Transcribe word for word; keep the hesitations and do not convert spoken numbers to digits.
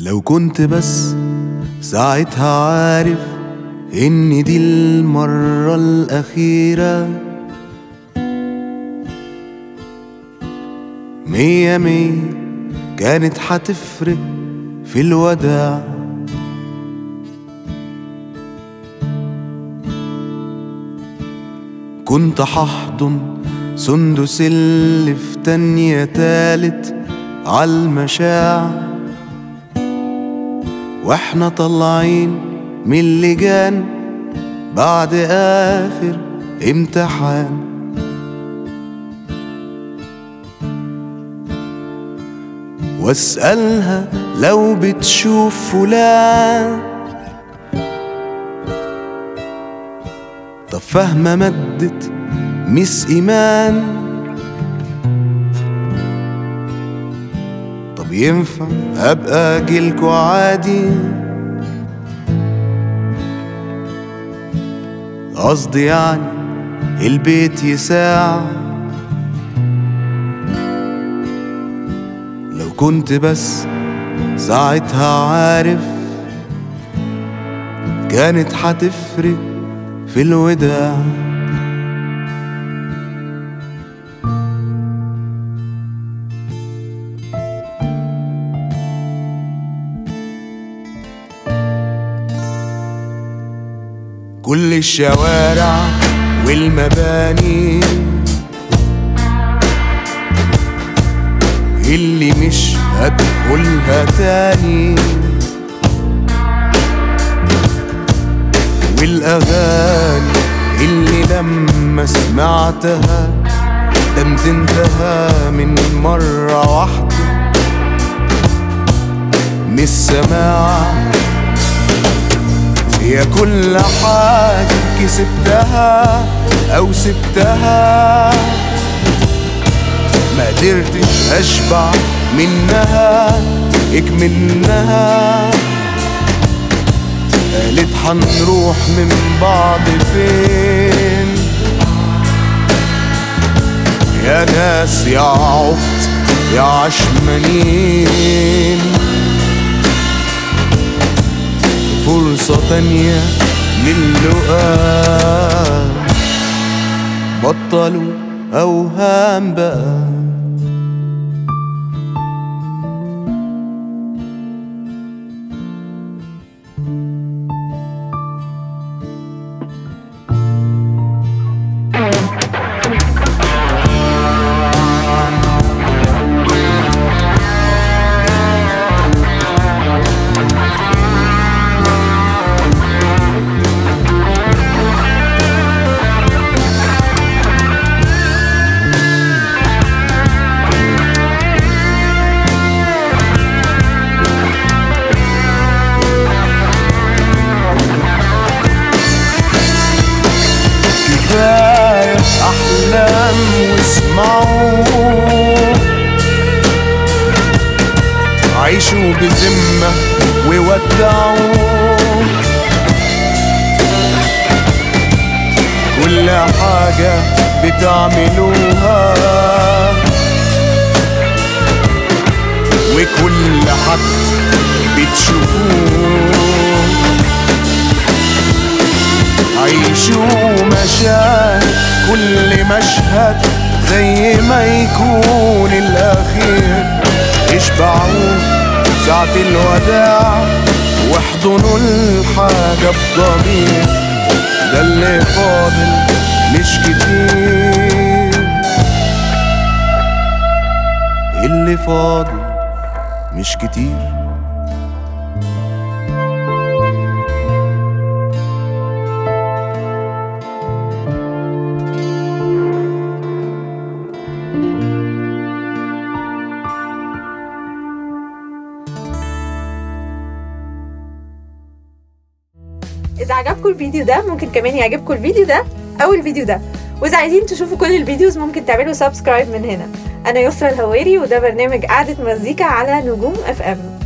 لو كنت بس ساعتها عارف إن دي المرة الأخيرة، مية مية كانت هتفرق في الوداع. كنت هحضن سندس اللي في تانية تالت عالمشاع، واحنا طالعين من اللجان بعد آخر امتحان. واسألها لو بتشوف فلان، طب فاهمة مدت مس إيمان؟ طب ينفع أبقى أجيلكوا عادي؟ قصدي يعني البيت يساع. لو كنت بس ساعتها عارف كانت هتفرق في الوداع. كل الشوارع والمباني اللي مش هدخلها تاني، والأغاني اللي لما سمعتها دندنتها من مرة واحدة من السماع. هي كل حاجة كسبتها أو سبتها، ما قدرتش أشبع منها اكمنها. قالت حنروح من بعض فين يا ناس يا عبط يا عشمانين؟ فرصة تانية للقاء، بطلوا أوهام بقى. أحلام واسمعوا، عيشوا بذمة وودعوا. كل حاجة بتعملوها وكل حد بتشوفوه، عيشوا مشاهد كل مشهد زي ما يكون الأخير. اشبعوا ساعة الوداع واحضنوا الحاجة بضمير، ده اللي فاضل مش كتير، اللي فاضل مش كتير. إذا عجبكم الفيديو ده ممكن كمان يعجبكم الفيديو ده أو الفيديو ده، وإذا عايزين تشوفوا كل الفيديوز ممكن تعملوا سبسكرايب من هنا. أنا يسرا الهواري وده برنامج قعدة مزيكا على نجوم اف ام.